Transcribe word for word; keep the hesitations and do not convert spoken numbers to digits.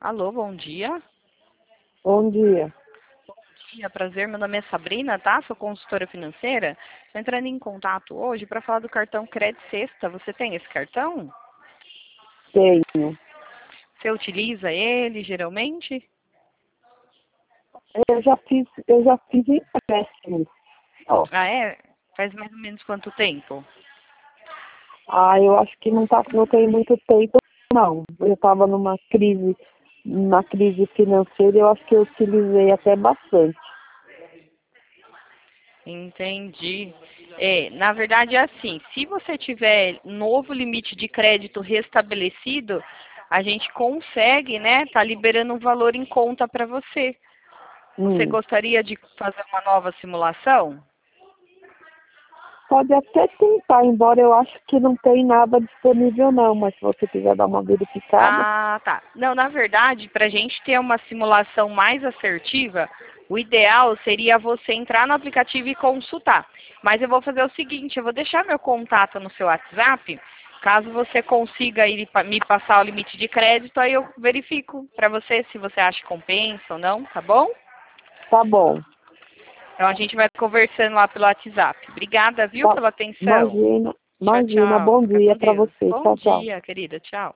Alô, bom dia. Bom dia. Bom dia, prazer. Meu nome é Sabrina, tá? Sou consultora financeira. Estou entrando em contato hoje para falar do cartão Crédito Sexta. Você tem esse cartão? Tenho. Você utiliza ele geralmente? Eu já fiz, eu já fiz empréstimo. Ó, Ah, é? Faz mais ou menos quanto tempo? ah, eu acho que não, tá, não tem muito tempo, não. Eu estava numa crise, na crise financeira, eu acho que eu utilizei até bastante. Entendi. É, na verdade é assim, se você tiver novo limite de crédito restabelecido, a gente consegue, né, tá liberando um valor em conta para você. Você Hum. gostaria de fazer uma nova simulação? Pode até tentar, embora eu acho que não tem nada disponível não, mas se você quiser dar uma verificada, Ah, tá. Não, na verdade, para a gente ter uma simulação mais assertiva, o ideal seria você entrar no aplicativo e consultar. Mas eu vou fazer o seguinte, eu vou deixar meu contato no seu WhatsApp. Caso você consiga ir pa- me passar o limite de crédito, aí eu verifico para você se você acha que compensa ou não, tá bom? tá bom. Então a gente vai conversando lá pelo WhatsApp. Obrigada, viu, Tá, pela atenção. imagina, Tchau, imagina, tchau. bom Fica dia com para Deus. você. Bom Tchau, tchau. dia, querida. Tchau.